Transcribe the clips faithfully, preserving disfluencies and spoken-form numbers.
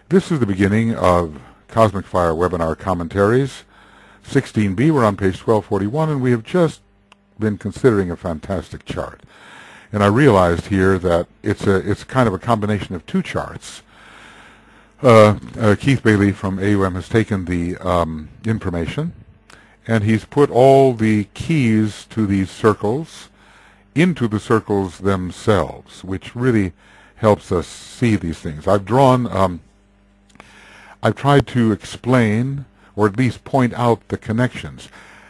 This is the beginning of Cosmic Fire webinar commentaries. sixteen B, we're on page twelve forty-one, and we have just been considering a fantastic chart. And I realized here that it's a it's kind of a combination of two charts. Uh, uh, Keith Bailey from A U M has taken the um, information, and he's put all the keys to these circles into the circles themselves, which really helps us see these things. I've drawn, um, I've tried to explain, or at least point out the connections.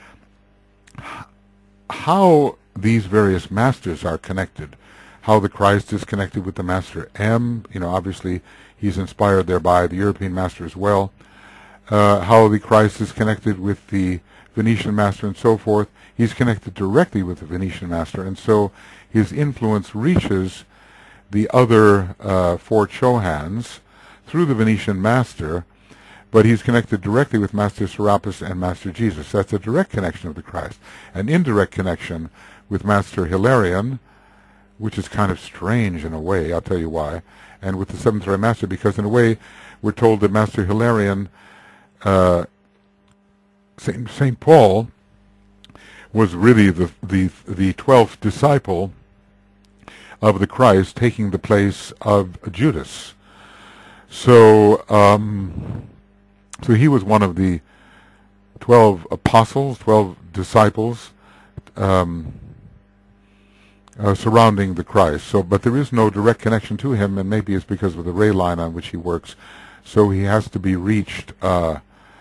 How these various masters are connected, how the Christ is connected with the Master M, you know, obviously he's inspired thereby the European Master as well, uh, how the Christ is connected with the Venetian Master and so forth. He's connected directly with the Venetian Master, and so his influence reaches the other uh, four Chohans through the Venetian Master, but he's connected directly with Master Serapis and Master Jesus. That's a direct connection of the Christ. An indirect connection with Master Hilarion, which is kind of strange in a way, I'll tell you why, and with the Seventh Ray Master, because in a way we're told that Master Hilarion, uh, Saint Saint Paul, was really the the the twelfth disciple of the Christ, taking the place of Judas. So, um, so he was one of the twelve apostles, twelve disciples um, uh, surrounding the Christ. So, but there is no direct connection to him, and maybe it's because of the ray line on which he works. So he has to be reached uh,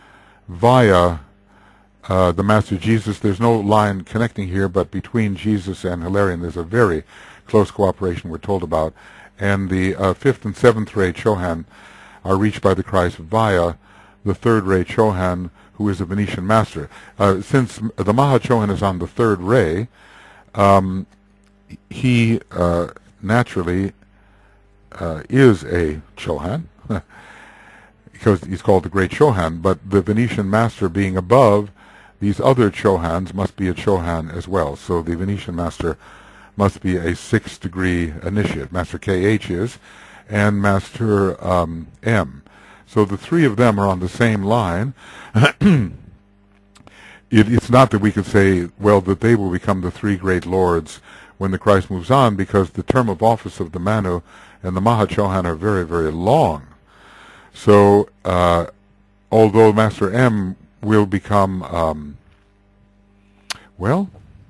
via Uh, the Master Jesus. There's no line connecting here, but between Jesus and Hilarion there's a very close cooperation we're told about. And the uh, fifth and seventh ray Chohan are reached by the Christ via the third ray Chohan, who is a Venetian Master. Uh, since the Maha Chohan is on the third ray, um, he uh, naturally uh, is a Chohan, because he's called the Great Chohan, but the Venetian Master being above, these other Chohans must be a Chohan as well. So the Venetian Master must be a sixth degree initiate. Master K H is, and Master um, M. So the three of them are on the same line. it, it's not that we could say, well, that they will become the three great lords when the Christ moves on, because the term of office of the Manu and the Maha Chohan are very, very long. So uh, although Master M will become, um, well,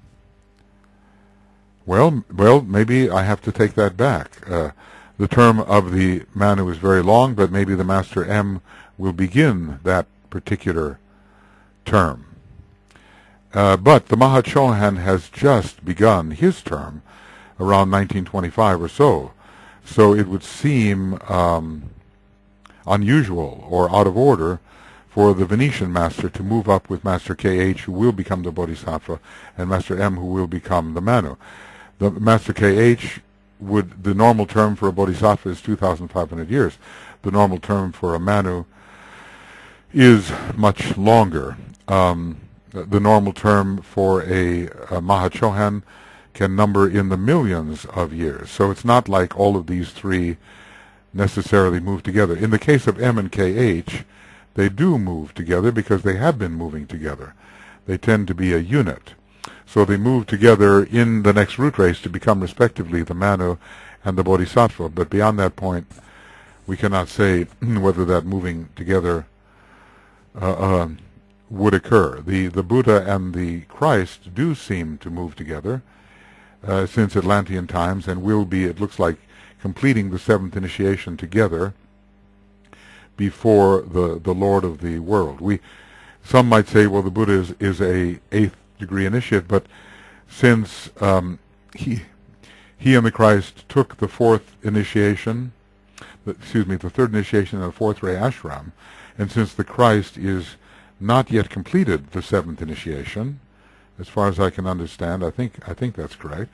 well, well, maybe I have to take that back. Uh, the term of the Manu is very long, but maybe the Master M will begin that particular term. Uh, but the Maha Chohan has just begun his term around nineteen twenty-five or so. So it would seem um, unusual or out of order for the Venetian Master to move up with Master K H, who will become the Bodhisattva, and Master M, who will become the Manu. The Master K H would, the normal term for a Bodhisattva is two thousand five hundred years. The normal term for a Manu is much longer. Um, the normal term for a, a Maha Chohan can number in the millions of years. So it's not like all of these three necessarily move together. In the case of M and K H, they do move together because they have been moving together. They tend to be a unit. So they move together in the next root race to become respectively the Manu and the Bodhisattva. But beyond that point, we cannot say whether that moving together uh, uh, would occur. The, the Buddha and the Christ do seem to move together uh, since Atlantean times, and will be, it looks like, completing the seventh initiation together before the the Lord of the world. We, some might say, well, the Buddha is, is a eighth degree initiate, but since um, he he and the Christ took the fourth initiation, the, excuse me, the third initiation in the fourth ray ashram, and since the Christ is not yet completed the seventh initiation, as far as I can understand, I think I think that's correct.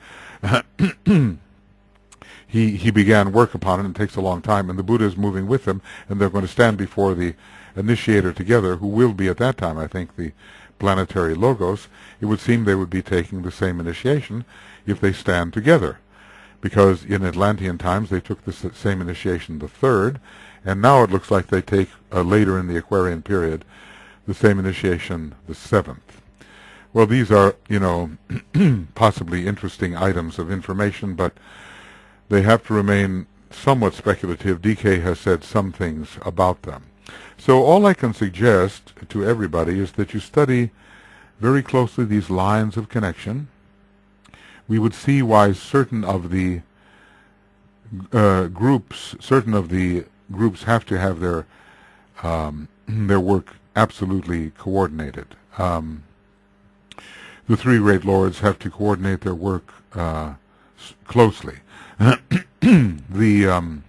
He, he began work upon it, and it takes a long time, and the Buddha is moving with him, and they're going to stand before the initiator together, who will be at that time, I think, the planetary Logos. It would seem they would be taking the same initiation if they stand together. because in Atlantean times they took the same initiation the third, and now it looks like they take uh, later in the Aquarian period the same initiation the seventh. Well, these are, you know, possibly interesting items of information, but they have to remain somewhat speculative. D K has said some things about them. So all I can suggest to everybody is that you study very closely these lines of connection. We would see why certain of the uh, groups, certain of the groups have to have their um, their work absolutely coordinated. Um, the three great lords have to coordinate their work uh, closely. the um,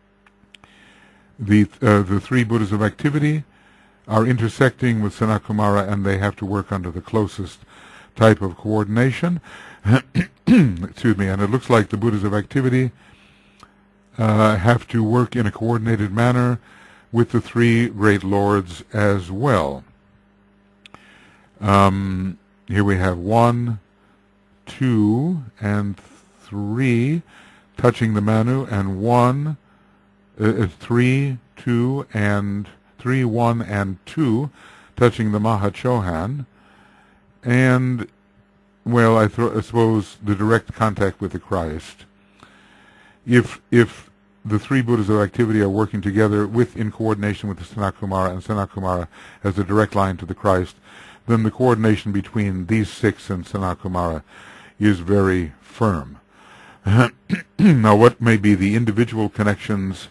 the uh, the three Buddhas of activity are intersecting with Sanat Kumara, and they have to work under the closest type of coordination. Excuse me. And it looks like the Buddhas of activity uh, have to work in a coordinated manner with the three great lords as well. Um, here we have one, two, and three touching the Manu, and one, uh, three, two, and three, one, and two touching the Mahachohan, and, well, I, th I suppose the direct contact with the Christ. If if the three Buddhas of activity are working together with in coordination with the Sanat Kumara, and Sanat Kumara has a direct line to the Christ, then the coordination between these six and Sanat Kumara is very firm. Now, what may be the individual connections?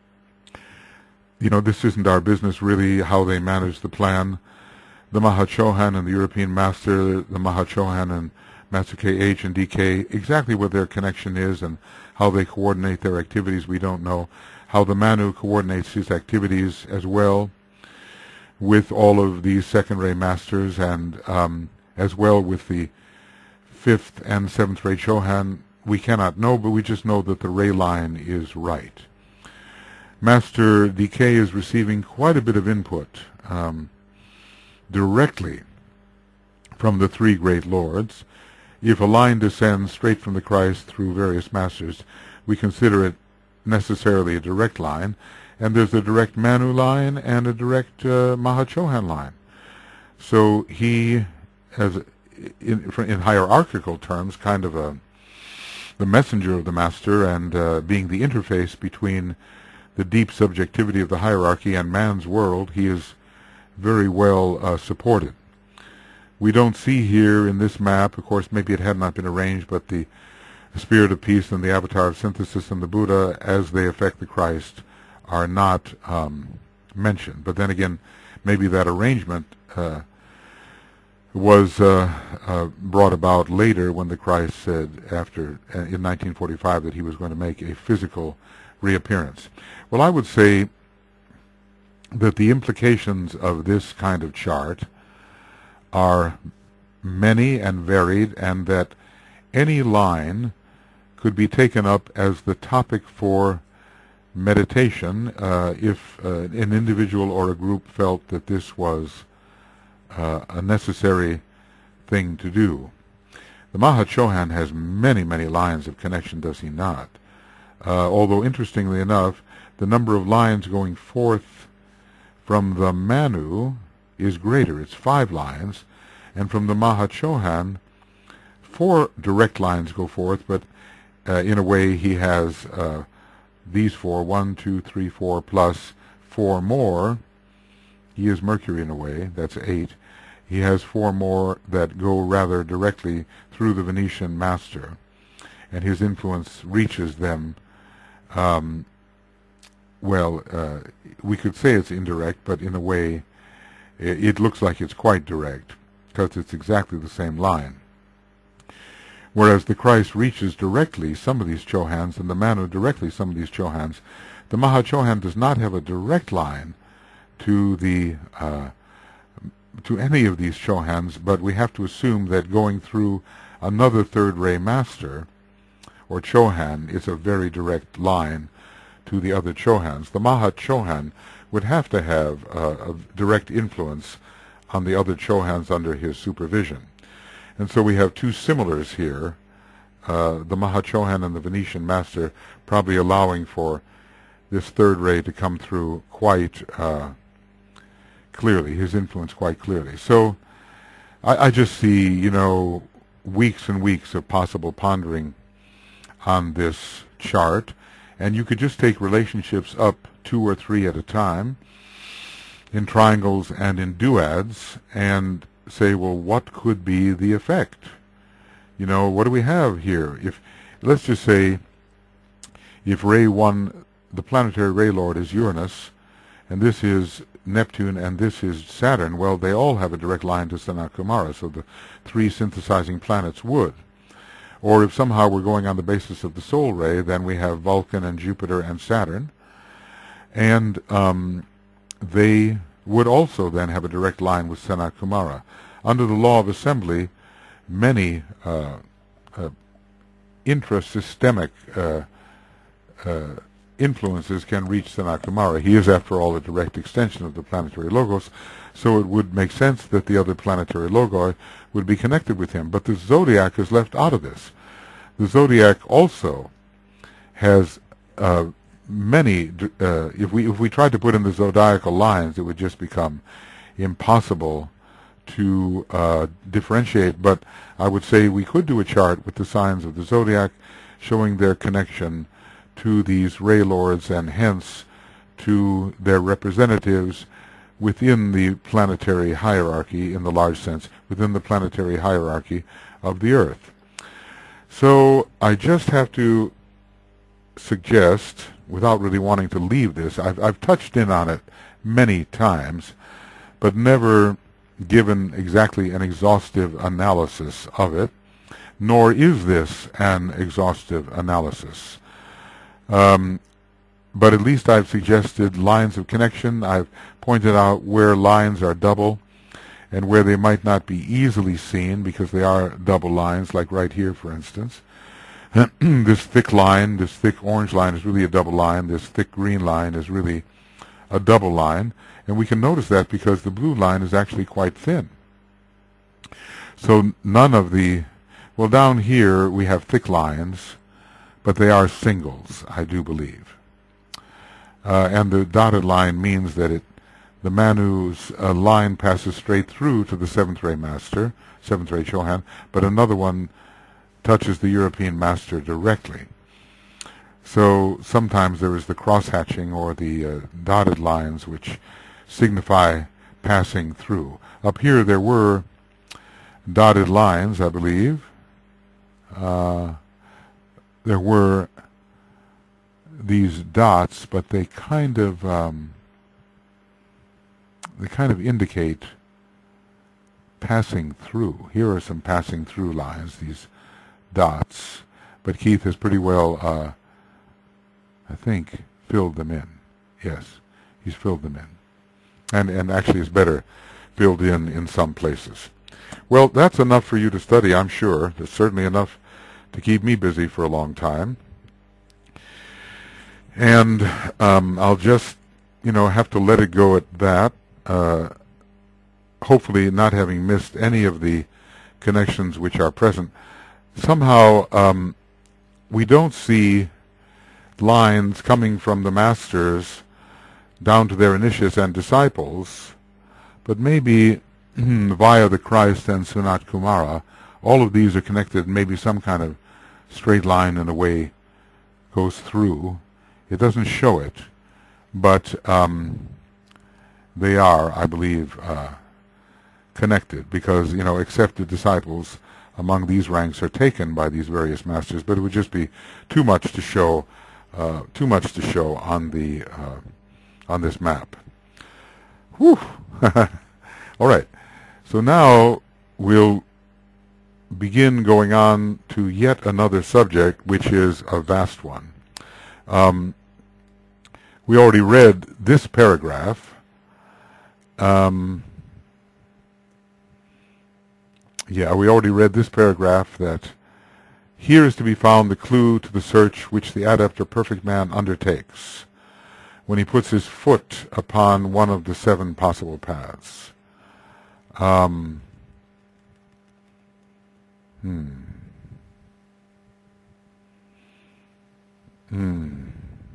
You know, this isn't our business really, how they manage the plan. The Mahachohan and the European Master, the Mahachohan and Master K H and D K, exactly what their connection is and how they coordinate their activities, we don't know. How the Manu coordinates his activities as well with all of these second ray masters, and um, as well with the fifth and seventh ray Chohan, we cannot know, but we just know that the ray line is right. Master D K is receiving quite a bit of input um, directly from the three great lords. If a line descends straight from the Christ through various masters, we consider it necessarily a direct line, and there's a direct Manu line and a direct uh, Mahachohan line. So he, as in, in hierarchical terms, kind of a the messenger of the master, and uh, being the interface between the deep subjectivity of the hierarchy and man's world, he is very well uh, supported. We don't see here in this map, of course, maybe it had not been arranged, but the Spirit of Peace and the Avatar of Synthesis and the Buddha, as they affect the Christ, are not um, mentioned. But then again, maybe that arrangement uh, was uh, uh, brought about later when the Christ said, after uh, in nineteen forty-five, that he was going to make a physical reappearance. Well, I would say that the implications of this kind of chart are many and varied, and that any line could be taken up as the topic for meditation uh, if uh, an individual or a group felt that this was uh, a necessary thing to do. The Mahachohan has many, many lines of connection, does he not? Uh, although, interestingly enough, the number of lines going forth from the Manu is greater. It's five lines, and from the Mahachohan, four direct lines go forth, but uh, in a way he has uh, these four, one, two, three, four, plus four more. He is Mercury in a way, that's eight. He has four more that go rather directly through the Venetian master, and his influence reaches them. Um, well, uh, we could say it's indirect, but in a way it, it looks like it's quite direct, because it's exactly the same line. Whereas the Christ reaches directly some of these Chohans, and the Manu directly some of these Chohans, the Mahachohan does not have a direct line to the uh, to any of these Chohans, but we have to assume that going through another third ray master or Chohan is a very direct line to the other Chohans. The Mahachohan would have to have uh, a direct influence on the other Chohans under his supervision. And so we have two similars here uh, the Mahachohan and the Venetian master probably allowing for this third ray to come through quite uh, clearly, his influence quite clearly. So I, I just see, you know, weeks and weeks of possible pondering on this chart, and you could just take relationships up two or three at a time in triangles and in duads and say, well, what could be the effect? You know, what do we have here? If, let's just say, if ray one, the planetary ray lord is Uranus, and this is Neptune, and this is Saturn, well, they all have a direct line to Sanat Kumara, so the three synthesizing planets would. Or if somehow we're going on the basis of the soul ray, then we have Vulcan and Jupiter and Saturn, and um, they would also then have a direct line with Sanat Kumara. Under the law of assembly, many uh, uh, intrasystemic uh, uh, influences can reach Sanat Kumara. He is, after all, a direct extension of the planetary logos, so it would make sense that the other planetary logoi would be connected with him. But the zodiac is left out of this. The zodiac also has uh, many. Uh, if we if we tried to put in the zodiacal lines, it would just become impossible to uh, differentiate. But I would say we could do a chart with the signs of the zodiac, showing their connection to these ray lords and hence to their representatives within the planetary hierarchy, in the large sense, within the planetary hierarchy of the Earth. So I just have to suggest, without really wanting to leave this, I've, I've touched in on it many times, but never given exactly an exhaustive analysis of it, nor is this an exhaustive analysis. Um, but at least I've suggested lines of connection. I've pointed out where lines are double and where they might not be easily seen because they are double lines, like right here, for instance. This thick line, this thick orange line is really a double line. This thick green line is really a double line. And we can notice that because the blue line is actually quite thin. So none of the, well, down here we have thick lines, but they are singles, I do believe. Uh, and the dotted line means that it, the Manu's uh, line passes straight through to the seventh ray master, seventh ray Chohan, but another one touches the European master directly. So sometimes there is the cross-hatching or the uh, dotted lines which signify passing through. Up here there were dotted lines, I believe. Uh, there were these dots, but they kind of um, they kind of indicate passing through. Here are some passing through lines, these dots, but Keith has pretty well, uh, I think, filled them in. Yes, he's filled them in. And, and actually is better filled in in some places. Well, that's enough for you to study, I'm sure. It's certainly enough to keep me busy for a long time. And um, I'll just, you know, have to let it go at that, uh, hopefully not having missed any of the connections which are present. Somehow um, we don't see lines coming from the masters down to their initiates and disciples, but maybe via the Christ and Sanat Kumara, all of these are connected. Maybe some kind of straight line in a way goes through. It doesn't show it, but um, they are, I believe, uh, connected because, you know, accepted disciples among these ranks are taken by these various masters, but it would just be too much to show, uh, too much to show on the uh, on this map. Whew. All right. So now we'll begin going on to yet another subject, which is a vast one. Um, we already read this paragraph. Um, yeah, we already read this paragraph that here is to be found the clue to the search which the adept or perfect man undertakes when he puts his foot upon one of the seven possible paths. Um, hmm. Hmm.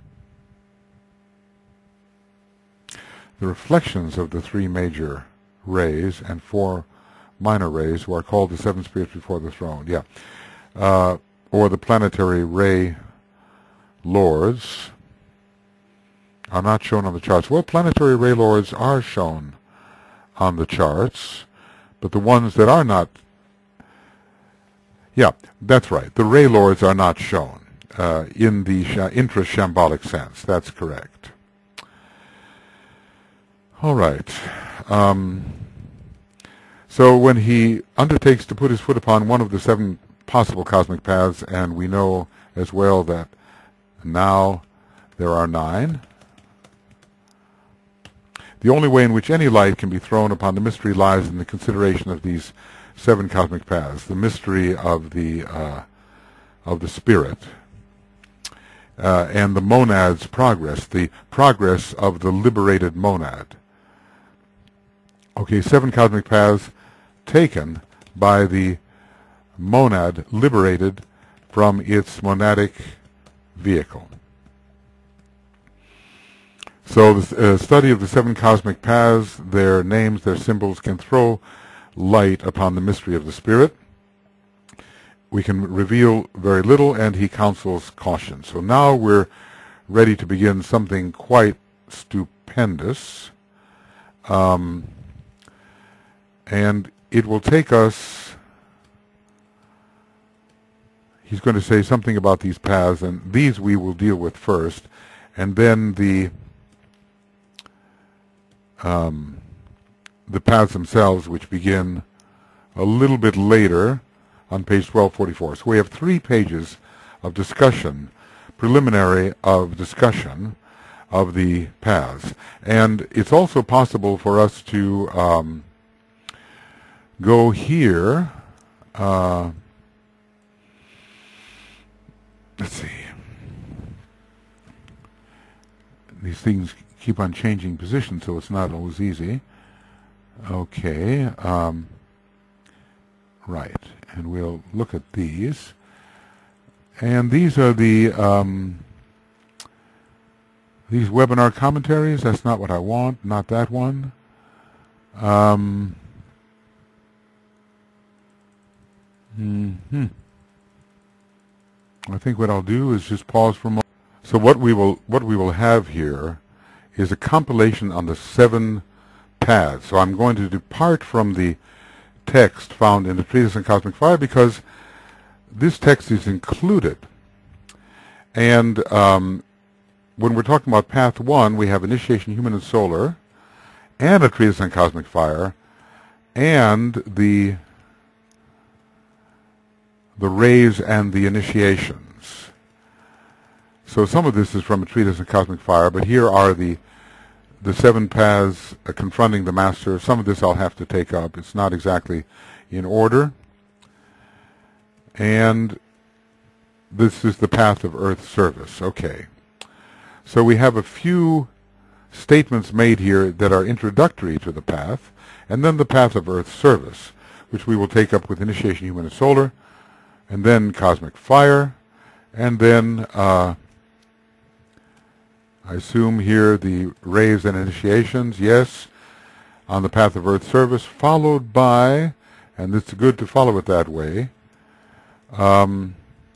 The reflections of the three major rays and four minor rays, who are called the seven spirits before the throne, yeah, uh, or the planetary ray lords, are not shown on the charts. Well, planetary ray lords are shown on the charts, but the ones that are not, yeah, that's right, the ray lords are not shown uh, in the sh intra-shambolic sense. That's correct. All right. Um, so when he undertakes to put his foot upon one of the seven possible cosmic paths, and we know as well that now there are nine, the only way in which any light can be thrown upon the mystery lies in the consideration of these seven cosmic paths, the mystery of the uh, of the spirit, uh, and the monad's progress, the progress of the liberated monad. Okay, seven cosmic paths taken by the monad liberated from its monadic vehicle. So the uh, study of the seven cosmic paths, their names, their symbols, can throw light upon the mystery of the spirit. We can reveal very little, and he counsels caution. So now we're ready to begin something quite stupendous. Um, and it will take us, he's going to say something about these paths, and these we will deal with first, and then the um, the paths themselves, which begin a little bit later on page twelve forty-four. So we have three pages of discussion, preliminary of discussion of the paths. And it's also possible for us to um, go here. Uh, let's see. These things keep on changing position, so it's not always easy. Okay. Um, right. And we'll look at these. And these are the um, these webinar commentaries. That's not what I want. Not that one. Um, mm-hmm. I think what I'll do is just pause for a moment. So what we will what we will have here is a compilation on the seven paths. So I'm going to depart from the text found in the Treatise on Cosmic Fire because this text is included. And um, when we're talking about path one, we have initiation, human and solar, and a Treatise on Cosmic Fire, and the the rays and the initiations. So some of this is from a Treatise on Cosmic Fire, but here are the the seven paths uh, confronting the master. Some of this I'll have to take up. It's not exactly in order. And this is the path of earth service. Okay. So we have a few statements made here that are introductory to the path, and then the path of earth service, which we will take up with initiation, human and solar, and then cosmic fire, and then uh, I assume here the rays and initiations, yes, on the path of earth service, followed by, and it's good to follow it that way, um,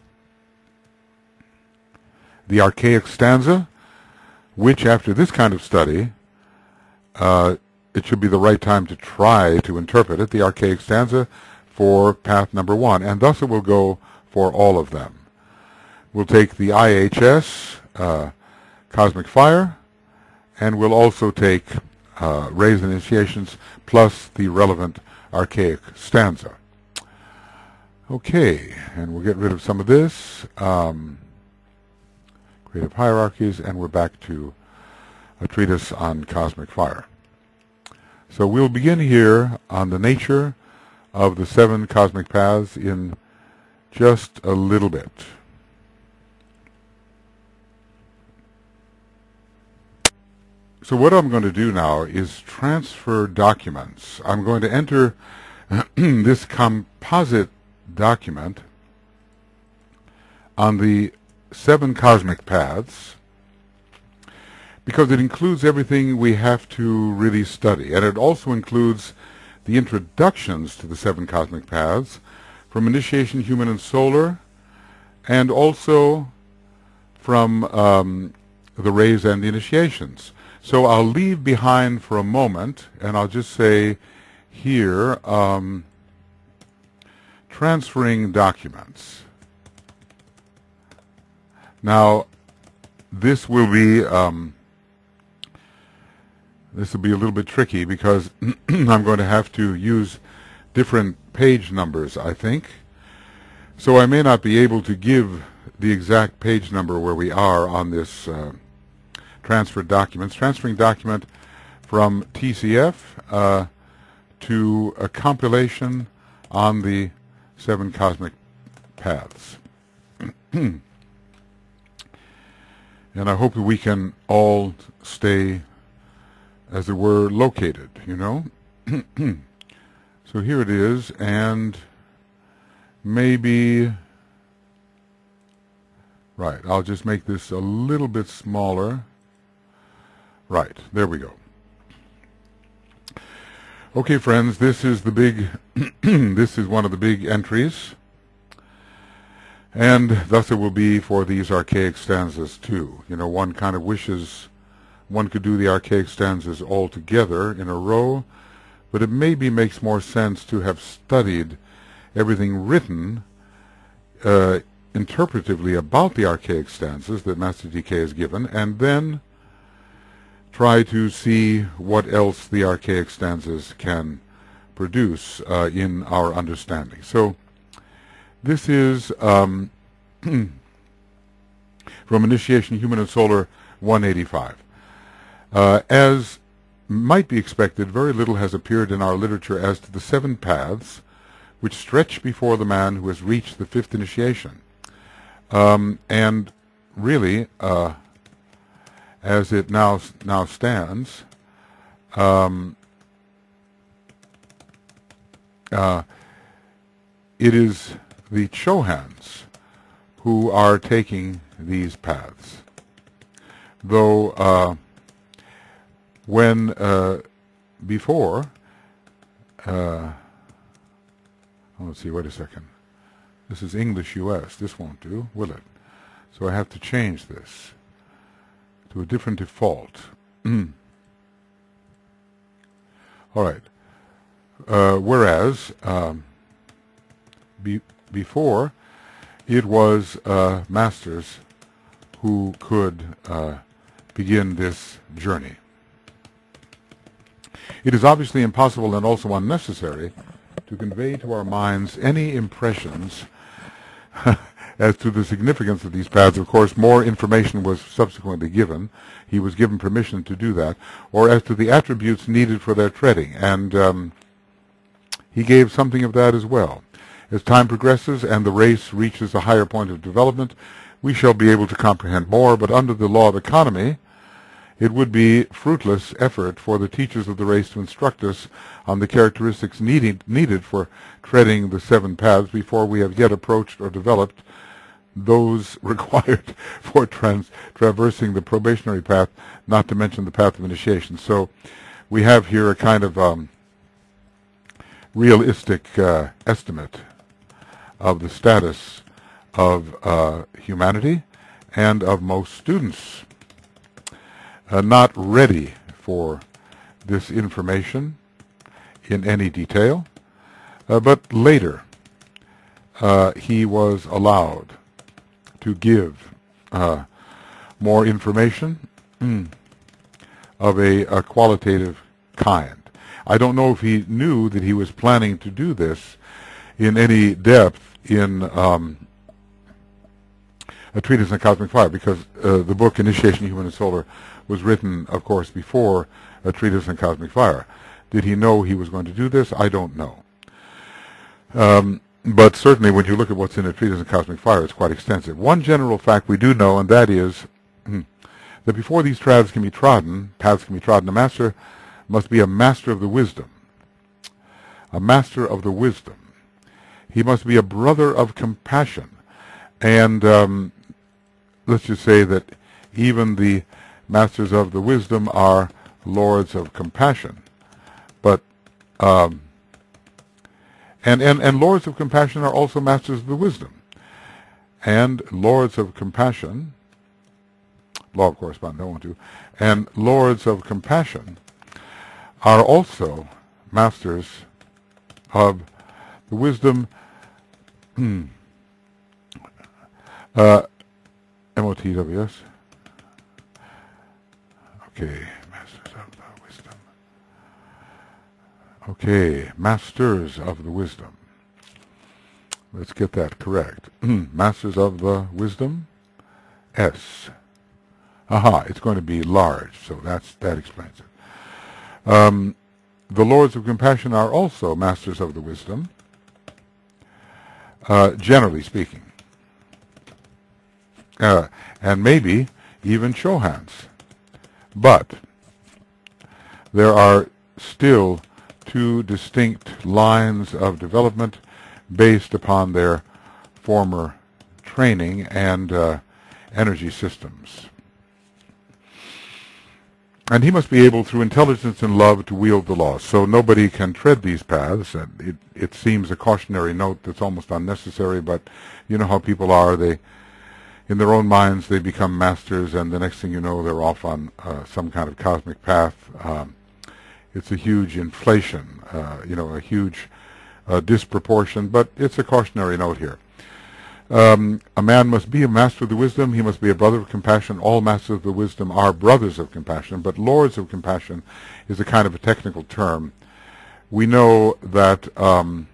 the archaic stanza, which after this kind of study, uh, it should be the right time to try to interpret it, the archaic stanza for path number one, and thus it will go for all of them. We'll take the I H S, uh, Cosmic Fire, and we'll also take uh, rays and initiations plus the relevant archaic stanza. Okay, and we'll get rid of some of this. Um, creative hierarchies, and we're back to a treatise on cosmic fire. So we'll begin here on the nature of the seven cosmic paths in just a little bit. So what I'm going to do now is transfer documents. I'm going to enter this composite document on the seven cosmic paths because it includes everything we have to really study, and it also includes the introductions to the seven cosmic paths from initiation, human, and solar, and also from um, the rays and the initiations. So I'll leave behind for a moment, and I'll just say here, um, transferring documents. Now, this will be um, this will be a little bit tricky because I'm going to have to use different page numbers, I think. So I may not be able to give the exact page number where we are on this uh, transferred documents. Transferring document from T C F uh, to a compilation on the seven cosmic paths. And I hope that we can all stay, as it were, located, you know. So here it is, and maybe, right, I'll just make this a little bit smaller. Right, there we go. Okay, friends, this is the big, this is one of the big entries, and thus it will be for these archaic stanzas too. You know, one kind of wishes one could do the archaic stanzas all together in a row, but it maybe makes more sense to have studied everything written uh, interpretively about the archaic stanzas that Master D K has given, and then try to see what else the archaic stanzas can produce uh, in our understanding. So this is um, from Initiation, Human and Solar one eighty-five. Uh, as might be expected, very little has appeared in our literature as to the seven paths which stretch before the man who has reached the fifth initiation. Um, and really, uh, as it now now stands, um, uh, it is the Chohans who are taking these paths. Though uh, when uh, before, uh, let's see, wait a second. This is English U S. This won't do, will it? So I have to change this to a different default. All right. Uh, whereas um, be, before it was uh, masters who could uh, begin this journey. It is obviously impossible and also unnecessary to convey to our minds any impressions as to the significance of these paths. Of course, more information was subsequently given. He was given permission to do that, or as to the attributes needed for their treading, and um, he gave something of that as well. As time progresses and the race reaches a higher point of development, we shall be able to comprehend more, but under the law of economy, it would be fruitless effort for the teachers of the race to instruct us on the characteristics needed, needed for treading the seven paths before we have yet approached or developed those required for trans traversing the probationary path, not to mention the path of initiation. So we have here a kind of um, realistic uh, estimate of the status of uh, humanity and of most students. Uh, not ready for this information in any detail, uh, but later uh, he was allowed to give uh, more information mm, of a, a qualitative kind. I don't know if he knew that he was planning to do this in any depth in um, A Treatise on Cosmic Fire, because uh, the book Initiation, Human and Solar was written, of course, before A Treatise on Cosmic Fire. Did he know he was going to do this? I don't know. Um, but certainly when you look at what's in A Treatise on Cosmic Fire, it's quite extensive. One general fact we do know, and that is that before these paths can be trodden, paths can be trodden, a master must be a master of the wisdom. A master of the wisdom. He must be a brother of compassion. And um, let's just say that even the masters of the wisdom are lords of compassion. But um, and, and, and lords of compassion are also masters of the wisdom. And lords of compassion, law of correspondence, I want to, and lords of compassion are also masters of the wisdom. uh, M O T W S. Okay, masters of the wisdom. Okay, masters of the wisdom. Let's get that correct. Masters of the wisdom. S. Aha, it's going to be large, so that's that explains it. Um, the lords of compassion are also masters of the wisdom, uh, generally speaking. Uh, and maybe even Chohans. But there are still two distinct lines of development based upon their former training and uh, energy systems. And he must be able, through intelligence and love, to wield the law. So nobody can tread these paths. And it, it seems a cautionary note that's almost unnecessary, but you know how people are. They, in their own minds, they become masters, and the next thing you know, they're off on uh, some kind of cosmic path. Um, it's a huge inflation, uh, you know, a huge uh, disproportion, but it's a cautionary note here. Um, a man must be a master of the wisdom. He must be a brother of compassion. All masters of the wisdom are brothers of compassion, but lords of compassion is a kind of a technical term. We know that, um,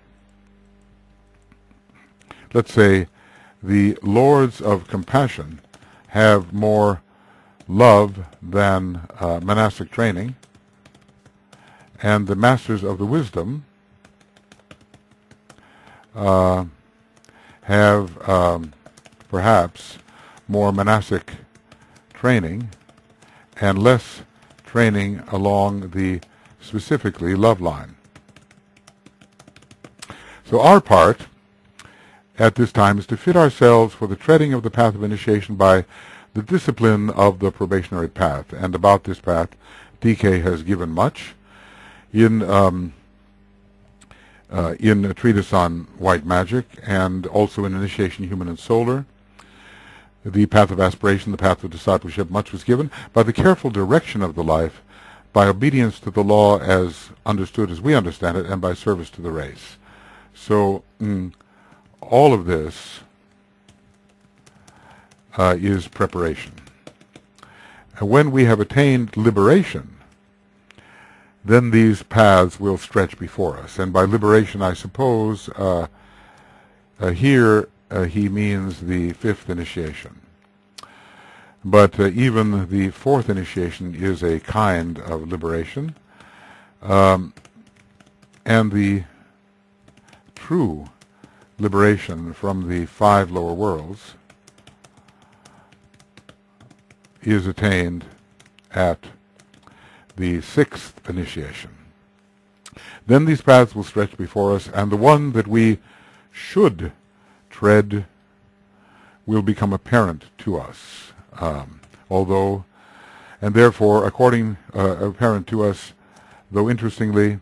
let's say, the lords of compassion have more love than uh, monastic training, and the masters of the wisdom uh, have um, perhaps more monastic training and less training along the specifically love line. So our part at this time is to fit ourselves for the treading of the path of initiation by the discipline of the probationary path. And about this path, D K has given much in um, uh, in a treatise on white magic, and also in Initiation Human and Solar. The path of aspiration, the path of discipleship, much was given by the careful direction of the life, by obedience to the law as understood as we understand it, and by service to the race. So mm, all of this uh, is preparation. And when we have attained liberation, then these paths will stretch before us. And by liberation, I suppose, uh, uh, here uh, he means the fifth initiation. But uh, even the fourth initiation is a kind of liberation. Um, and the true liberation from the five lower worlds is attained at the sixth initiation. Then these paths will stretch before us, and the one that we should tread will become apparent to us. Um, although, and therefore, according, uh, apparent to us, though interestingly,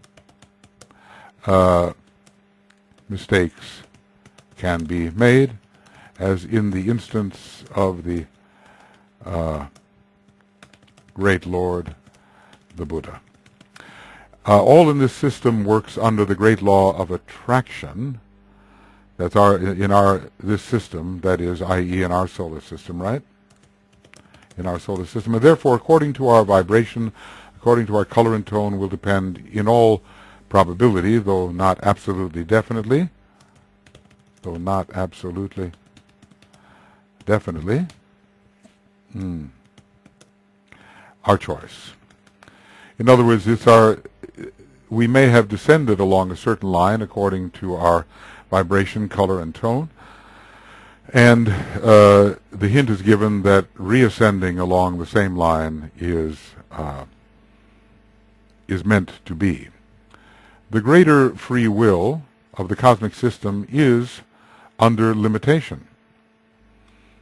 uh, mistakes can be made, as in the instance of the uh, great Lord, the Buddha. Uh, all in this system works under the great law of attraction. That's our, in our, this system, that is, that is in our solar system, right? In our solar system. And therefore, according to our vibration, according to our color and tone, will depend in all probability, though not absolutely definitely, though not absolutely definitely, mm, our choice. In other words, it's our, we may have descended along a certain line according to our vibration, color, and tone, and uh, the hint is given that reascending along the same line is uh, is meant to be. The greater free will of the cosmic system is under limitation.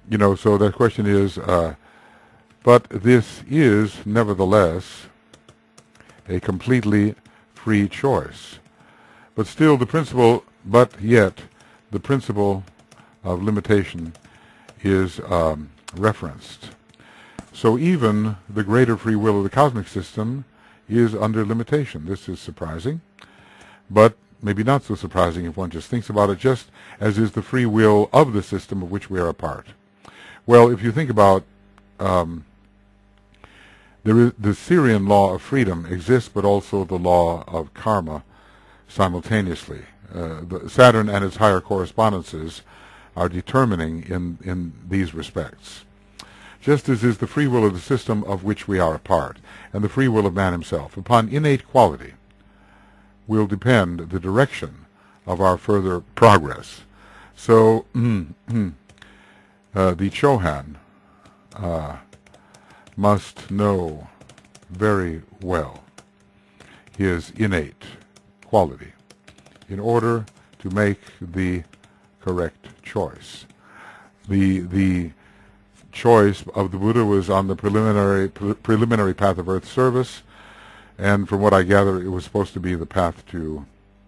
you know, so the question is, uh, but this is nevertheless a completely free choice. But still the principle, but yet the principle of limitation is um, referenced. So even the greater free will of the cosmic system is under limitation. This is surprising, but maybe not so surprising if one just thinks about it, just as is the free will of the system of which we are a part. Well, if you think about um, there is, the Syrian law of freedom exists, but also the law of karma simultaneously. Uh, the Saturn and its higher correspondences are determining in, in these respects. Just as is the free will of the system of which we are a part, and the free will of man himself. Upon innate quality will depend the direction of our further progress. So, uh, the Chohan uh, must know very well his innate quality in order to make the correct choice. The the choice of the Buddha was on the preliminary pre preliminary path of earth service, and from what I gather, it was supposed to be the path to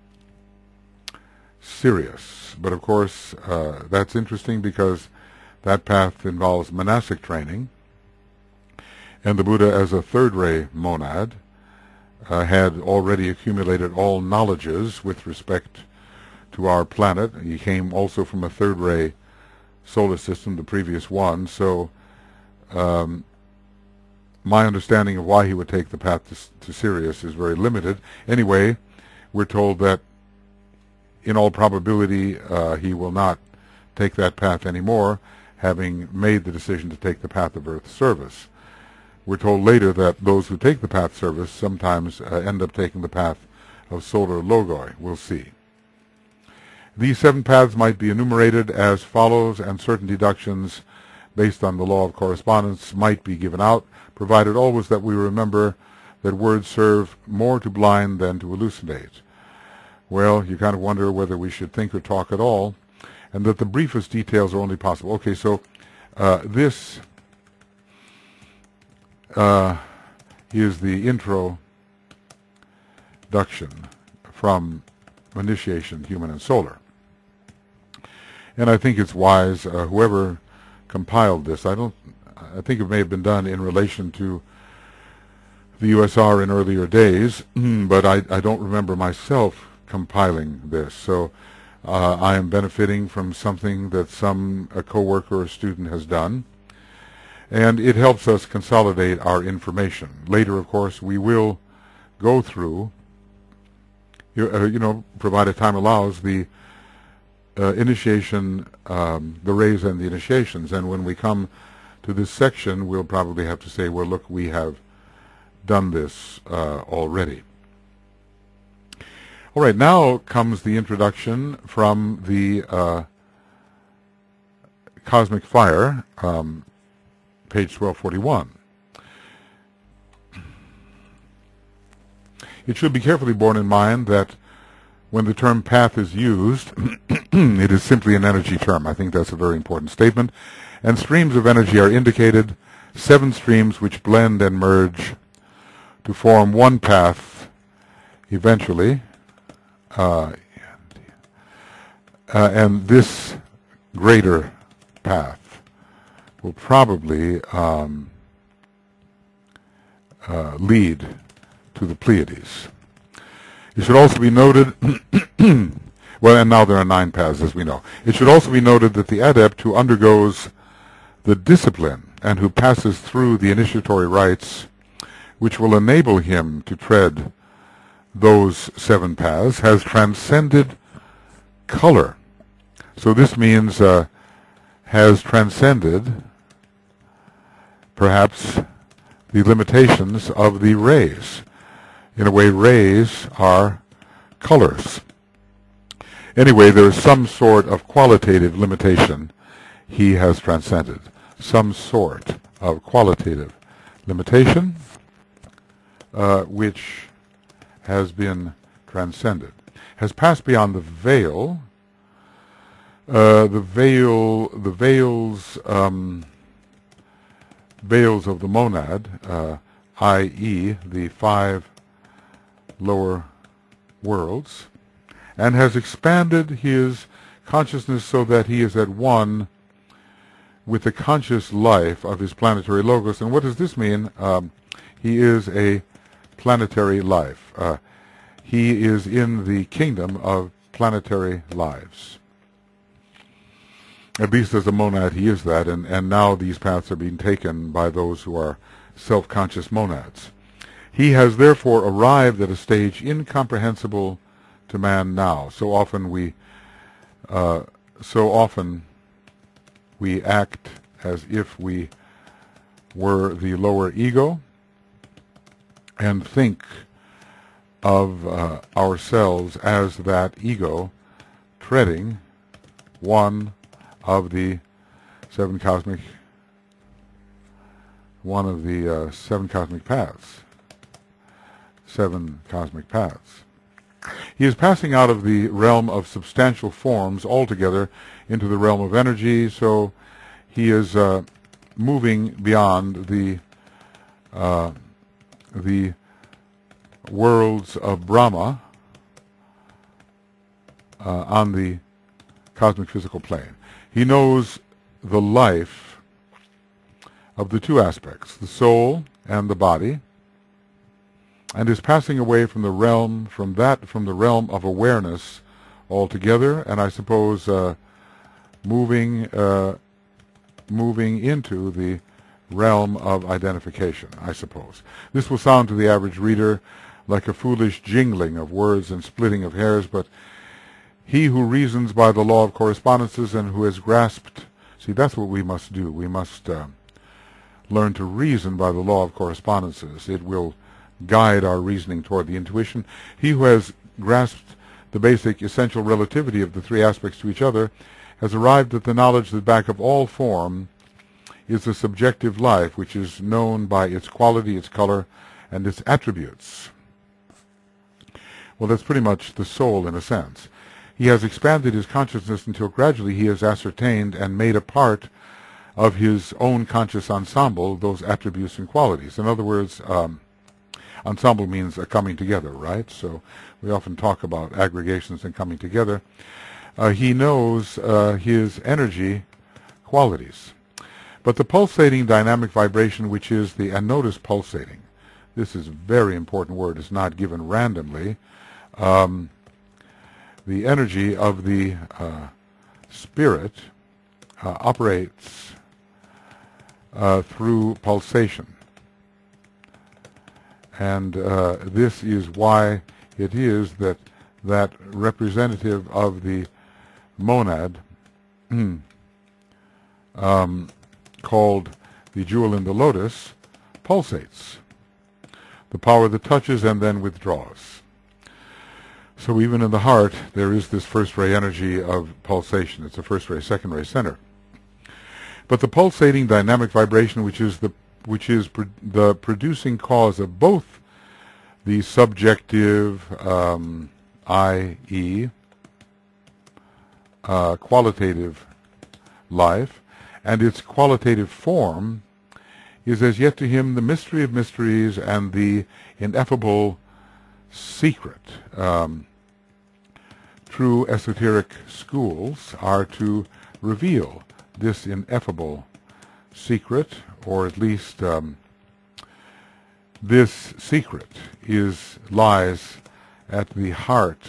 Sirius. But of course, uh, that's interesting because that path involves monastic training, and the Buddha, as a third-ray monad, uh, had already accumulated all knowledges with respect to our planet. He came also from a third-ray solar system, the previous one, so um, my understanding of why he would take the path to, to Sirius is very limited. Anyway, we're told that in all probability uh, he will not take that path anymore, having made the decision to take the path of Earth service. We're told later that those who take the path service sometimes uh, end up taking the path of solar logoi. We'll see. These seven paths might be enumerated as follows, and certain deductions based on the law of correspondence might be given out, provided always that we remember that words serve more to blind than to elucidate. Well, you kind of wonder whether we should think or talk at all, and that the briefest details are only possible. Okay, so uh, this uh, is the introduction from Initiation, Human and Solar. And I think it's wise, uh, whoever compiled this, I don't, I think it may have been done in relation to the U S R in earlier days, but I, I don't remember myself compiling this. So uh, I am benefiting from something that some a coworker or student has done, and it helps us consolidate our information. Later, of course, we will go through, you, uh, you know, provided time allows, the uh, initiation, um, the rays and the initiations. And when we come to this section, we'll probably have to say, well, look, we have done this uh, already. All right, now comes the introduction from the uh, Cosmic Fire, um, page twelve forty-one. It should be carefully borne in mind that when the term path is used, it is simply an energy term. I think that's a very important statement. And streams of energy are indicated, seven streams which blend and merge to form one path eventually. Uh, uh, and this greater path will probably um, uh, lead to the Pleiades. It should also be noted, well, and now there are nine paths, as we know. It should also be noted that the adept who undergoes the discipline and who passes through the initiatory rites, which will enable him to tread those seven paths, has transcended color. So this means uh, has transcended perhaps the limitations of the rays. In a way, rays are colors. Anyway, there is some sort of qualitative limitation he has transcended. Some sort of qualitative limitation uh, which has been transcended, has passed beyond the veil uh, the veil, the veils, um, veils of the monad, uh, that is the five lower worlds, and has expanded his consciousness so that he is at one with the conscious life of his planetary logos. And what does this mean? Um, he is a planetary life. Uh, he is in the kingdom of planetary lives. At least as a monad he is that, and, and now these paths are being taken by those who are self-conscious monads. He has therefore arrived at a stage incomprehensible to man now. So often we, uh, so often we act as if we were the lower ego and think of uh, ourselves as that ego treading one of the seven cosmic, one of the uh, seven cosmic paths. Seven cosmic paths. He is passing out of the realm of substantial forms altogether into the realm of energy, so he is uh, moving beyond the uh, the worlds of Brahma uh, on the cosmic physical plane. He knows the life of the two aspects, the soul and the body, and is passing away from the realm, from that, from the realm of awareness altogether, and I suppose uh, moving, uh, moving into the realm of identification, I suppose. This will sound to the average reader like a foolish jingling of words and splitting of hairs, but he who reasons by the law of correspondences and who has grasped, see, that's what we must do. We must uh, learn to reason by the law of correspondences. It will guide our reasoning toward the intuition. He who has grasped the basic essential relativity of the three aspects to each other has arrived at the knowledge that back of all form is the subjective life, which is known by its quality, its color, and its attributes. Well, that's pretty much the soul in a sense. He has expanded his consciousness until gradually he has ascertained and made a part of his own conscious ensemble those attributes and qualities. In other words, um, ensemble means a coming together, right? So we often talk about aggregations and coming together. Uh, he knows uh, his energy qualities. But the pulsating dynamic vibration, which is the, and notice pulsating, this is a very important word, it's not given randomly. Um, the energy of the uh, spirit uh, operates uh, through pulsation. And uh, this is why it is that that representative of the monad, um, called the jewel in the lotus, pulsates. The power that touches and then withdraws. So even in the heart, there is this first ray energy of pulsation. It's a first ray, second ray center. But the pulsating dynamic vibration, which is the which is pro the producing cause of both the subjective, um, that is, uh, qualitative life, and its qualitative form, is as yet to him the mystery of mysteries and the ineffable secret. Um, true esoteric schools are to reveal this ineffable secret, or at least um, this secret is lies at the heart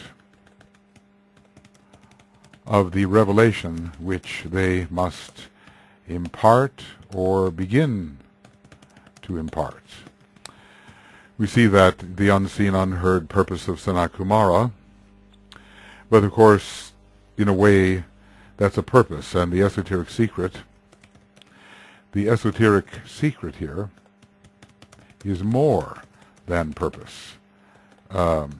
of the revelation which they must impart or begin to impart. We see that the unseen, unheard purpose of Sanat Kumara, but of course, in a way, that's a purpose, and the esoteric secret, the esoteric secret here is more than purpose. Um,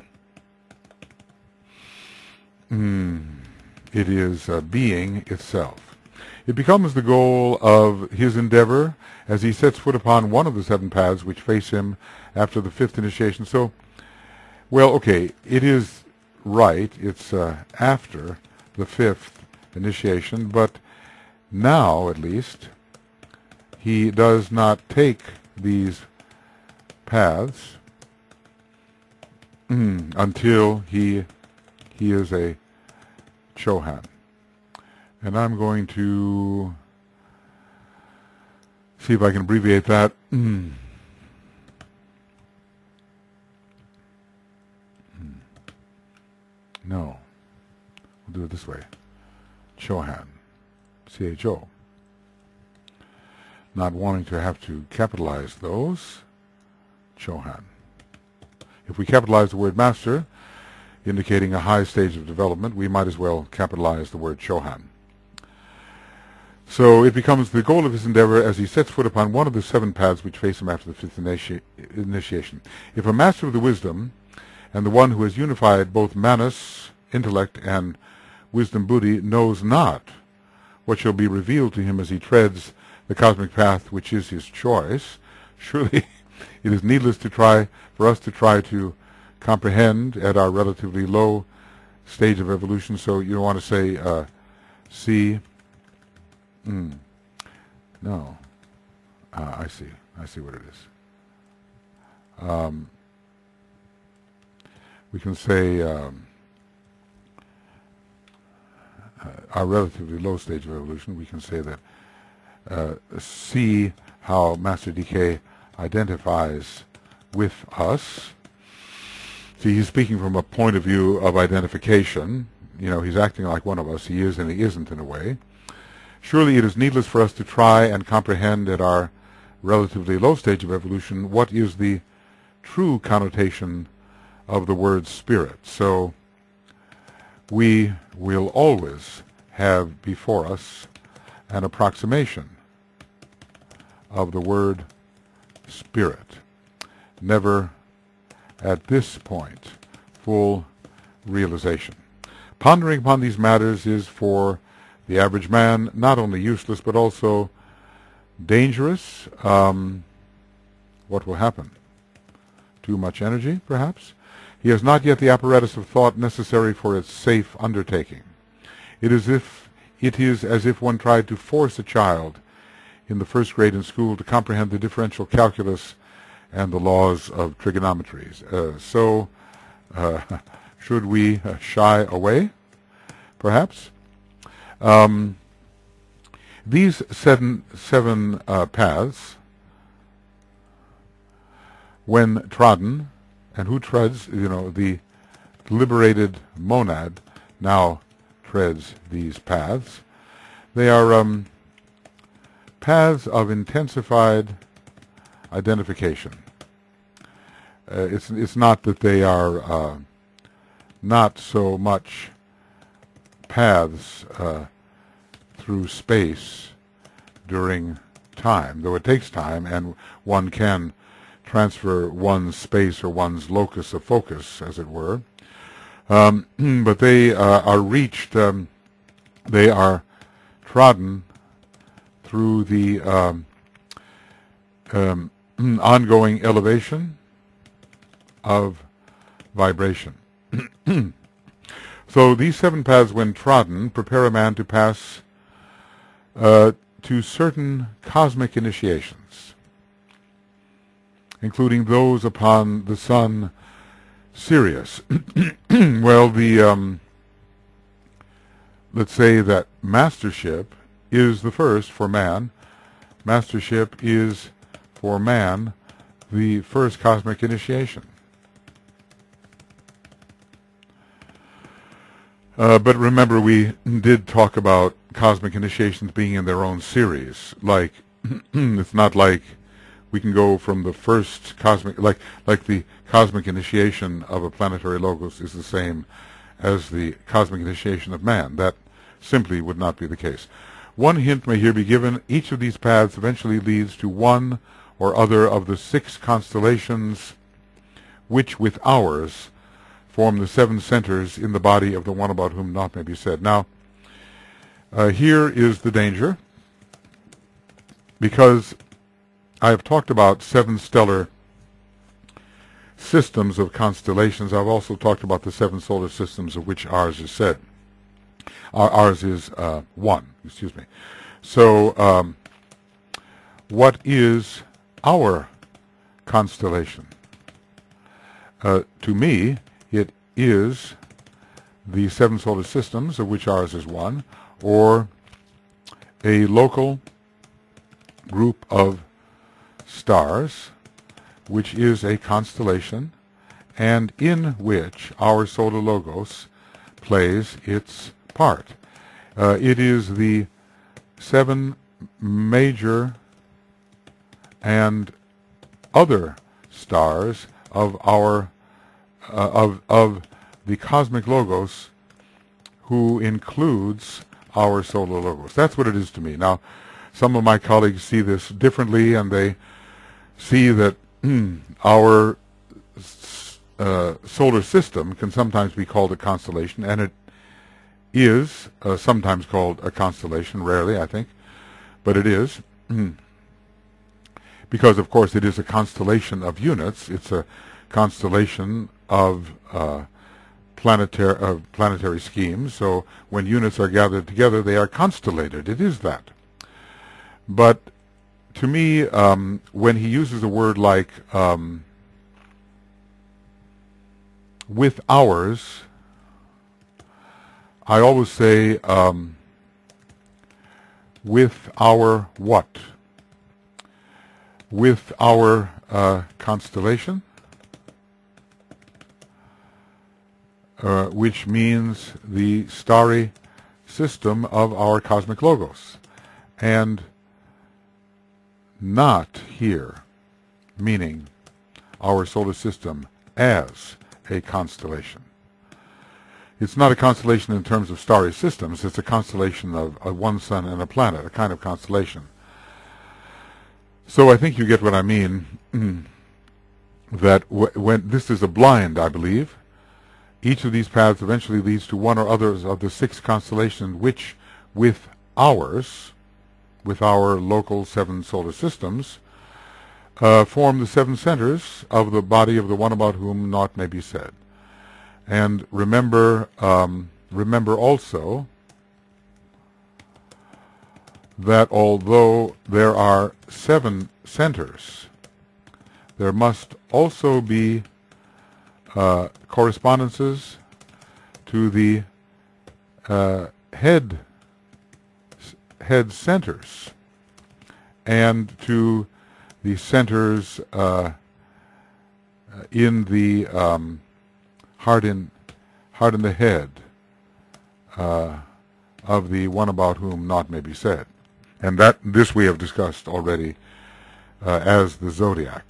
mm, it is uh, being itself. It becomes the goal of his endeavor as he sets foot upon one of the seven paths which face him after the fifth initiation. So, well, okay, it is right. It's uh, after the fifth initiation, but now, at least, he does not take these paths until he he is a Chohan. And I'm going to see if I can abbreviate that. No. We'll do it this way. Chohan. C H O. Not wanting to have to capitalize those. Chohan. If we capitalize the word master, indicating a high stage of development, we might as well capitalize the word Chohan. So it becomes the goal of his endeavor as he sets foot upon one of the seven paths which face him after the fifth initi initiation. If a master of the wisdom, and the one who has unified both manas, intellect, and wisdom buddhi, knows not what shall be revealed to him as he treads the cosmic path which is his choice, surely it is needless to try for us to try to comprehend at our relatively low stage of evolution. So you want to say uh, see. Mm, no, uh, I see. I see what it is. Um, we can say um, uh, our relatively low stage of evolution. We can say that uh, see how Master D K identifies with us. See, he's speaking from a point of view of identification. You know, he's acting like one of us. He is and he isn't in a way. Surely it is needless for us to try and comprehend at our relatively low stage of evolution what is the true connotation of the word spirit. So we will always have before us an approximation of the word spirit. Never at this point full realization. Pondering upon these matters is for the average man not only useless but also dangerous. Um, what will happen? Too much energy, perhaps? He has not yet the apparatus of thought necessary for its safe undertaking. It is if it is as if one tried to force a child in the first grade in school to comprehend the differential calculus and the laws of trigonometry. Uh, so, uh, should we uh, shy away, perhaps? Um, these seven, seven uh, paths, when trodden, and who treads, you know, the liberated monad now treads these paths. They are um, paths of intensified identification. Uh, it's it's not that they are uh, not so much paths uh, through space during time, though it takes time, and one can transfer one's space or one's locus of focus, as it were. Um, but they uh, are reached, um, they are trodden through the um, um, ongoing elevation of vibration. So these seven paths, when trodden, prepare a man to pass uh, to certain cosmic initiations, including those upon the sun Sirius. Well, the um, let's say that mastership is the first for man. Mastership is for man the first cosmic initiation. Uh, but remember, we did talk about cosmic initiations being in their own series. Like, it's not like we can go from the first cosmic, like like the cosmic initiation of a planetary logos is the same as the cosmic initiation of man. That simply would not be the case. One hint may here be given. Each of these paths eventually leads to one or other of the six constellations which with ours form the seven centers in the body of the one about whom naught may be said. Now, uh, here is the danger, because I have talked about seven stellar systems of constellations. I've also talked about the seven solar systems of which ours is said. Our, ours is uh, one, excuse me. So um, what is our constellation? Uh, to me, it is the seven solar systems, of which ours is one, or a local group of stars, which is a constellation, and in which our solar logos plays its part. Uh, it is the seven major and other stars of our uh, of of the cosmic logos, who includes our solar logos. That's what it is to me. Now, some of my colleagues see this differently, and they see that our uh, solar system can sometimes be called a constellation, and it is uh, sometimes called a constellation, rarely, I think, but it is, because, of course, it is a constellation of units. It's a constellation of uh, planetary, uh, planetary schemes, so when units are gathered together, they are constellated. It is that. But to me, um, when he uses a word like um, with ours, I always say um, with our what? With our uh, constellation, uh, which means the starry system of our cosmic logos, and not here, meaning our solar system as a constellation. It's not a constellation in terms of starry systems. It's a constellation of, of one sun and a planet, a kind of constellation. So I think you get what I mean, that w when this is a blind, I believe, each of these paths eventually leads to one or others of the six constellations which, with ours, with our local seven solar systems, uh, form the seven centers of the body of the one about whom naught may be said. And remember, um, remember also that although there are seven centers, there must also be uh, correspondences to the uh, head head centers and to the centers uh, in the um, heart in heart in the head uh, of the one about whom naught may be said. And that this we have discussed already uh, as the zodiac.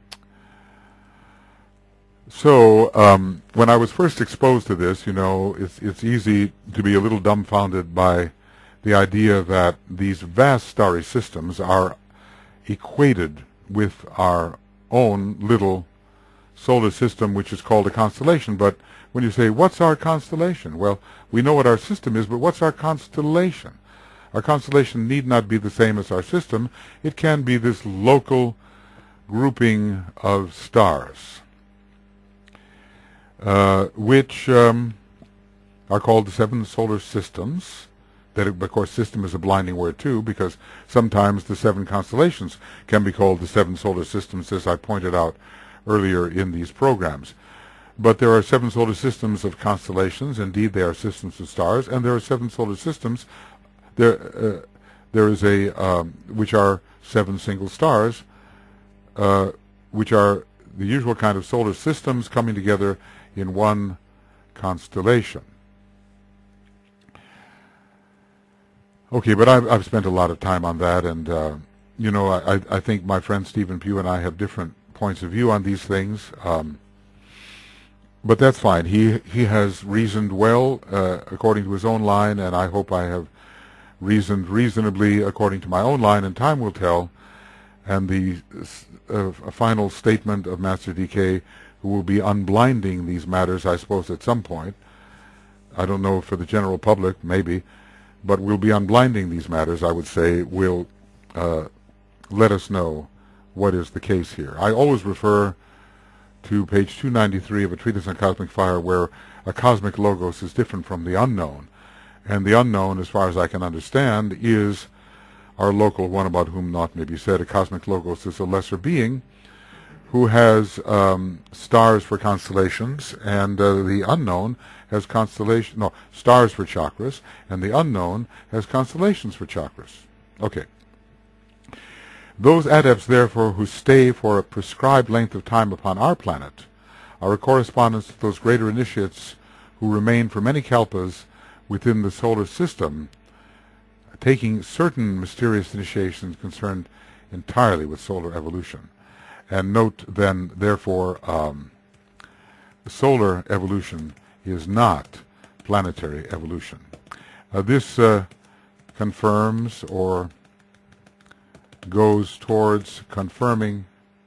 So um, when I was first exposed to this, you know, it's, it's easy to be a little dumbfounded by the idea that these vast starry systems are equated with our own little solar system, which is called a constellation. But when you say, what's our constellation? Well, we know what our system is, but what's our constellation? Our constellation need not be the same as our system. It can be this local grouping of stars, uh, which um, are called the seven solar systems. That, of course, system is a blinding word, too, because sometimes the seven constellations can be called the seven solar systems, as I pointed out earlier in these programs. But there are seven solar systems of constellations. Indeed, they are systems of stars, and there are seven solar systems. There, uh, there is a um, which are seven single stars, uh, which are the usual kind of solar systems coming together in one constellation. Okay, but I've, I've spent a lot of time on that, and uh, you know, I, I think my friend Stephen Pugh and I have different points of view on these things. Um, but that's fine. He he has reasoned well uh, according to his own line, and I hope I have reasoned reasonably according to my own line, and time will tell. And the uh, final statement of Master D K, who will be unblinding these matters, I suppose, at some point. I don't know, for the general public, maybe, but we'll be unblinding these matters, I would say, will uh, let us know what is the case here. I always refer to page two ninety-three of A Treatise on Cosmic Fire, where a cosmic logos is different from the unknown. And the unknown, as far as I can understand, is our local one about whom naught may be said. A cosmic logos is a lesser being who has um, stars for constellations, and uh, the unknown has constellation no stars for chakras, and the unknown has constellations for chakras. Okay. Those adepts, therefore, who stay for a prescribed length of time upon our planet are a correspondence to those greater initiates who remain for many kalpas within the solar system, taking certain mysterious initiations concerned entirely with solar evolution. And note then, therefore, um, solar evolution is not planetary evolution. Uh, this uh, confirms or goes towards confirming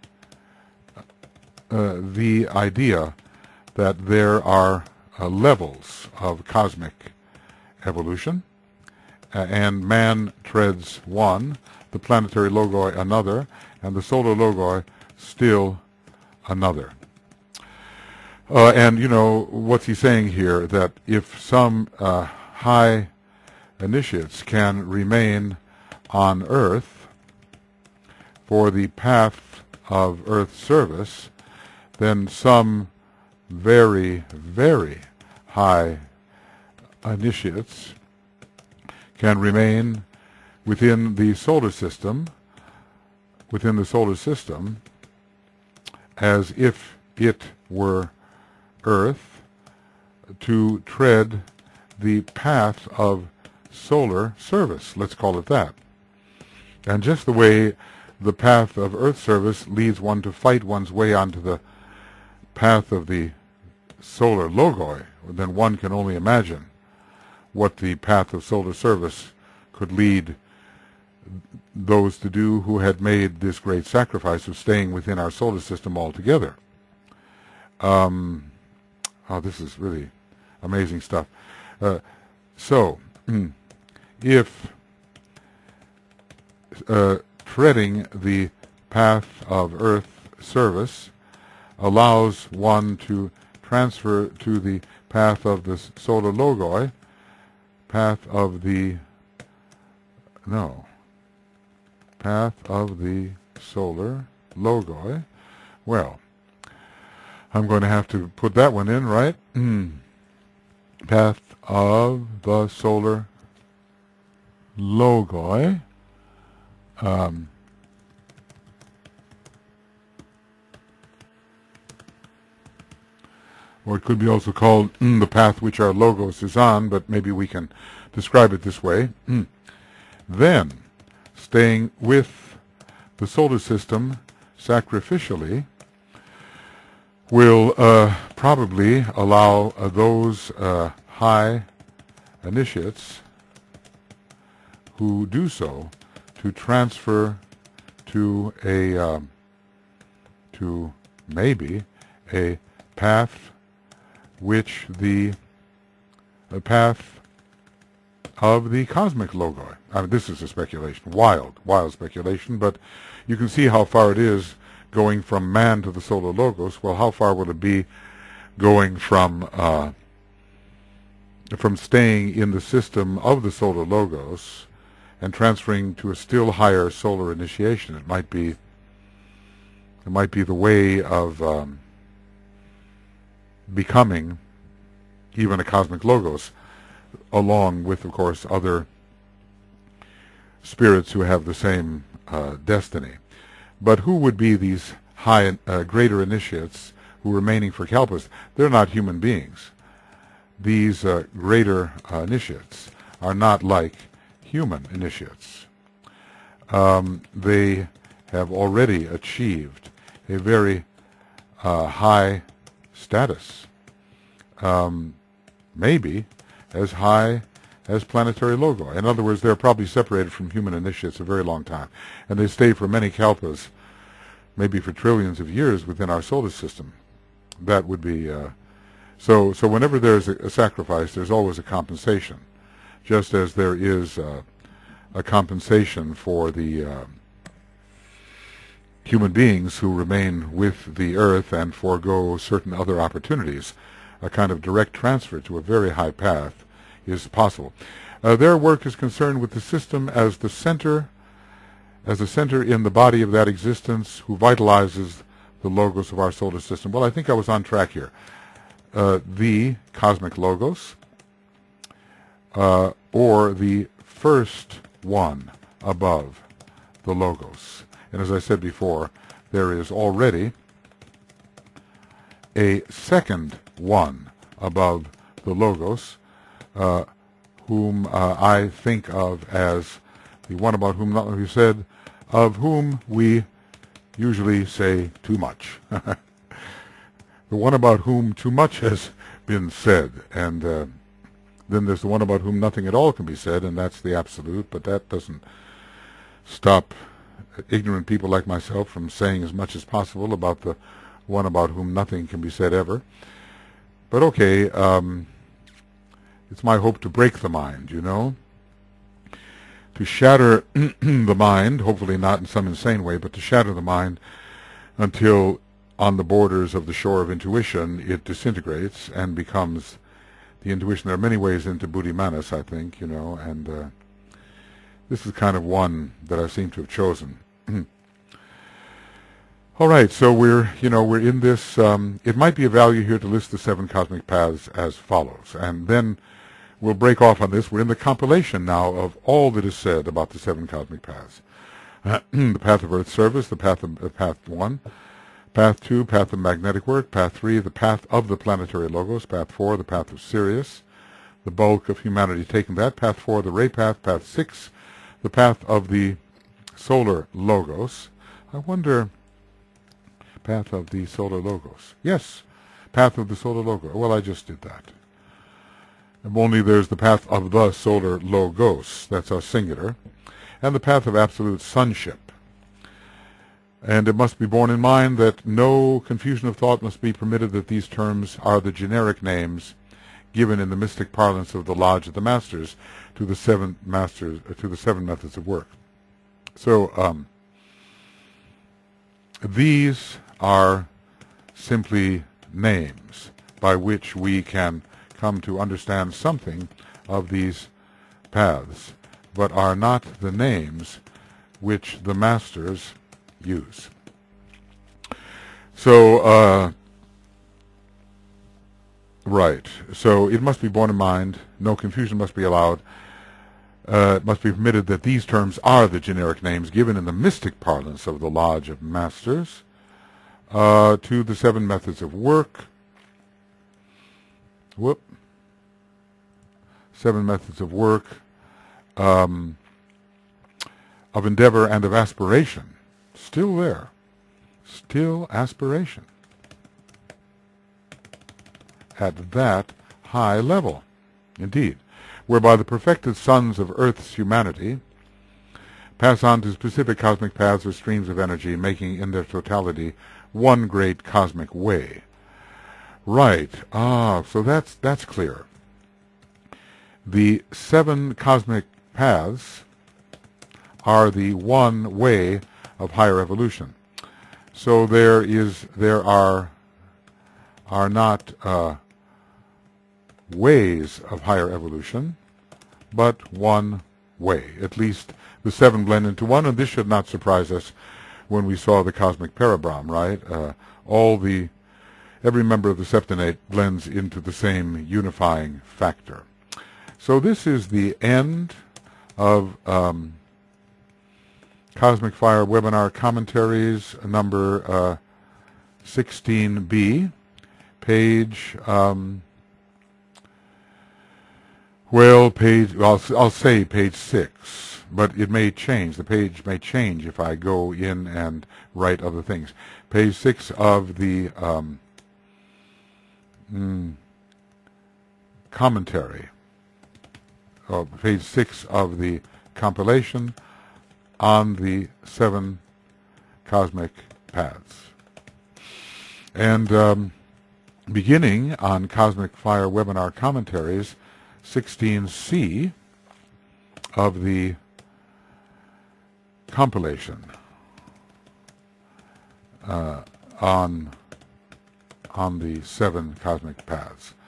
uh, the idea that there are uh, levels of cosmic evolution, uh, and man treads one, the planetary logoi another, and the solar logoi still another. Uh, and, you know, what's he saying here? That if some uh, high initiates can remain on Earth for the path of Earth service, then some very, very high initiates can remain within the solar system, within the solar system, as if it were Earth, to tread the path of solar service, let's call it that. And just the way the path of Earth service leads one to fight one's way onto the path of the solar logoi, then one can only imagine what the path of solar service could lead those to do who had made this great sacrifice of staying within our solar system altogether. Um, oh, this is really amazing stuff. Uh, so, if uh, treading the path of Earth service allows one to transfer to the path of the solar logoi, path of the, no, path of the solar logoi, well, I'm going to have to put that one in, right? Path of the solar logoi. Um, or it could be also called mm, the path which our logos is on, but maybe we can describe it this way. Mm. Then, staying with the solar system sacrificially will uh, probably allow uh, those uh, high initiates who do so to transfer to a um, to maybe a path which the a path of the cosmic logoi. I mean, this is a speculation, wild, wild speculation, but you can see how far it is going from man to the solar logos. Well, how far will it be going from uh, from staying in the system of the solar logos and transferring to a still higher solar initiation? It might be it might be the way of um, becoming even a cosmic logos, along with, of course, other spirits who have the same uh, destiny. But who would be these high, uh, greater initiates who are remaining for kalpas? They're not human beings. These uh, greater uh, initiates are not like human initiates. Um, they have already achieved a very uh, high status, um, maybe as high as planetary logoi. In other words, they're probably separated from human initiates a very long time, and they stay for many kalpas, maybe for trillions of years within our solar system. That would be uh, so. So whenever there's a, a sacrifice, there's always a compensation, just as there is uh, a compensation for the uh, human beings who remain with the earth and forego certain other opportunities. A kind of direct transfer to a very high path is possible. Uh, their work is concerned with the system as the center, as the center in the body of that existence who vitalizes the logos of our solar system. Well, I think I was on track here. Uh, the cosmic logos, uh, or the first one above the logos. And as I said before, there is already a second one above the logos, uh, whom uh, I think of as the one about whom not we said, of whom we usually say too much. The one about whom too much has been said, and uh, then there's the one about whom nothing at all can be said, and that's the absolute, but that doesn't stop ignorant people like myself from saying as much as possible about the one about whom nothing can be said ever. But okay, um, it's my hope to break the mind, you know, to shatter the mind, hopefully not in some insane way, but to shatter the mind until on the borders of the shore of intuition it disintegrates and becomes the intuition. There are many ways into Buddhi Manas, I think, you know, and uh, this is kind of one that I seem to have chosen. All right, so we're, you know, we're in this, um, it might be of value here to list the seven cosmic paths as follows, and then we'll break off on this. We're in the compilation now of all that is said about the seven cosmic paths. Uh, the path of earth service, the path of uh, path one, path two, path of magnetic work, path three, the path of the planetary logos, path four, the path of Sirius, the bulk of humanity taking that, path four, the ray path, path six, the path of the solar logos. I wonder, path of the solar logos. Yes, path of the solar logo. Well, I just did that. And only there's the path of the solar logos, that's our singular, and the path of absolute sonship. And it must be borne in mind that no confusion of thought must be permitted that these terms are the generic names given in the mystic parlance of the Lodge of the Masters to the seven masters, uh, to the seven methods of work. So um, these are simply names by which we can come to understand something of these paths, but are not the names which the masters use. So, uh, right, so it must be borne in mind, no confusion must be allowed, uh, it must be permitted that these terms are the generic names given in the mystic parlance of the Lodge of Masters uh, to the seven methods of work. Whoop. Seven methods of work, um, of endeavor and of aspiration. Still there. Still aspiration. At that high level, indeed, whereby the perfected sons of Earth's humanity pass on to specific cosmic paths or streams of energy, making in their totality one great cosmic way. Right. Ah, so that's that's clear. The seven cosmic paths are the one way of higher evolution. So there is, there are, are not uh, ways of higher evolution, but one way. At least the seven blend into one, and this should not surprise us when we saw the cosmic Parabrahm, right? Uh, all the, every member of the septonate blends into the same unifying factor. So this is the end of um, Cosmic Fire Webinar Commentaries number uh, sixteen B, page, um, well, page, I'll, I'll say page six, but it may change. The page may change if I go in and write other things. Page six of the um, mm, commentary. Uh, page six of the compilation on the seven cosmic paths. And um, beginning on Cosmic Fire Webinar Commentaries, sixteen C of the compilation uh, on, on the seven cosmic paths.